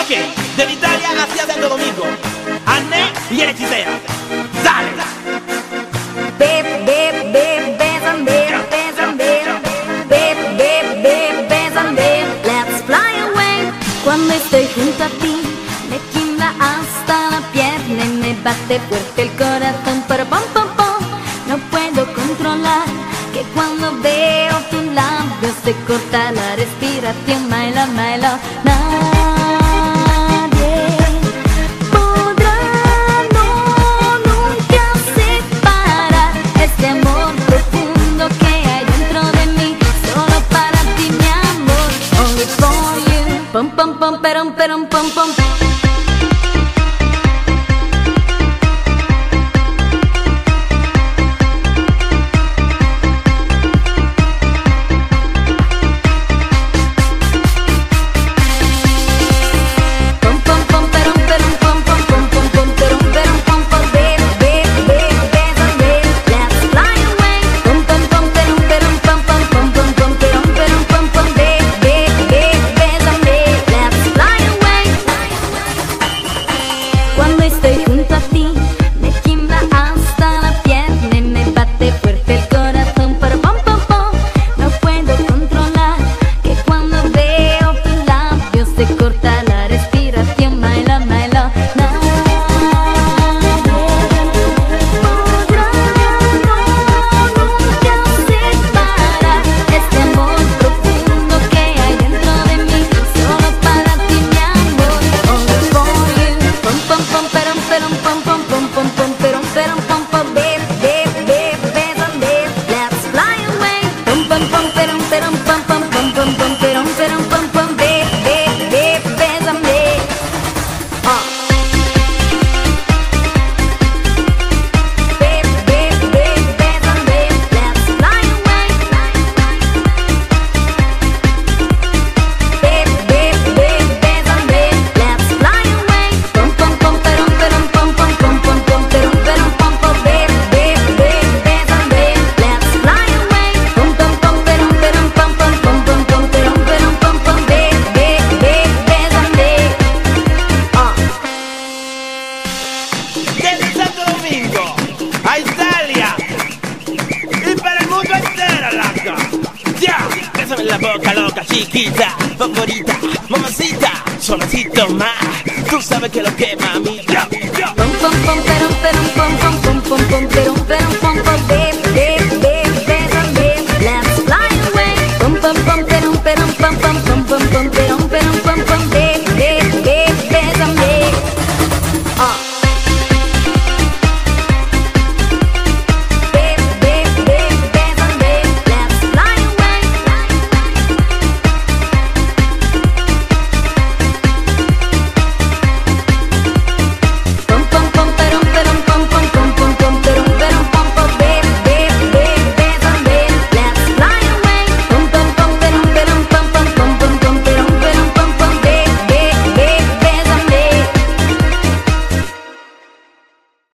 Ok, de Italia hacia Santo Domingo, Anne y el hechicero. Dale. Let's fly away. Cuando estoy junto a ti, me tiembla hasta la pierna y me bate fuerte el corazón. Pero pom pom pom, no puedo controlar que cuando veo tus labios se corta la respiración. My love, my love. Nadie podrá, no, nunca separar este amor profundo que hay dentro de mí. Solo para ti, mi amor. Only for you. Pom pom pom, perom perom pom pom. Cuando estoy junto a ti, me tiembla hasta la pierna y me bate fuerte el corazón. Pero pom pom pom, no puedo controlar que cuando veo tus labios se corta la respiración. My love, my love. Nadie podrá, no, nunca separar este amor profundo que hay dentro de mí. Solo para ti, mi amor. Only for you. Pom pom pom, perom perom pom pom pom pom pom perom perom pom pom. Let's fly away. Pom pom pom, perom perom pom pom pom pom pom perom perom pom pom. Bésame. Let's fly away. Bésame. Let's fly away. Pom pom pom, perom perom pom pom pom pom pom perom perom pom pom. Bésame. Let's fly away. Pom pom pom, perom perom pom pom pom pom pom perom perom pom pom. Bésame. Desde Santo Domingo a Italia y para el mundo entero, loco. Ya, bésame en la boca, loca, chiquita, favorita, mamacita, suavecito más. Tú sabes que lo que mami. Pom pom pom, perom perom pom pom pom pom pom perom perom.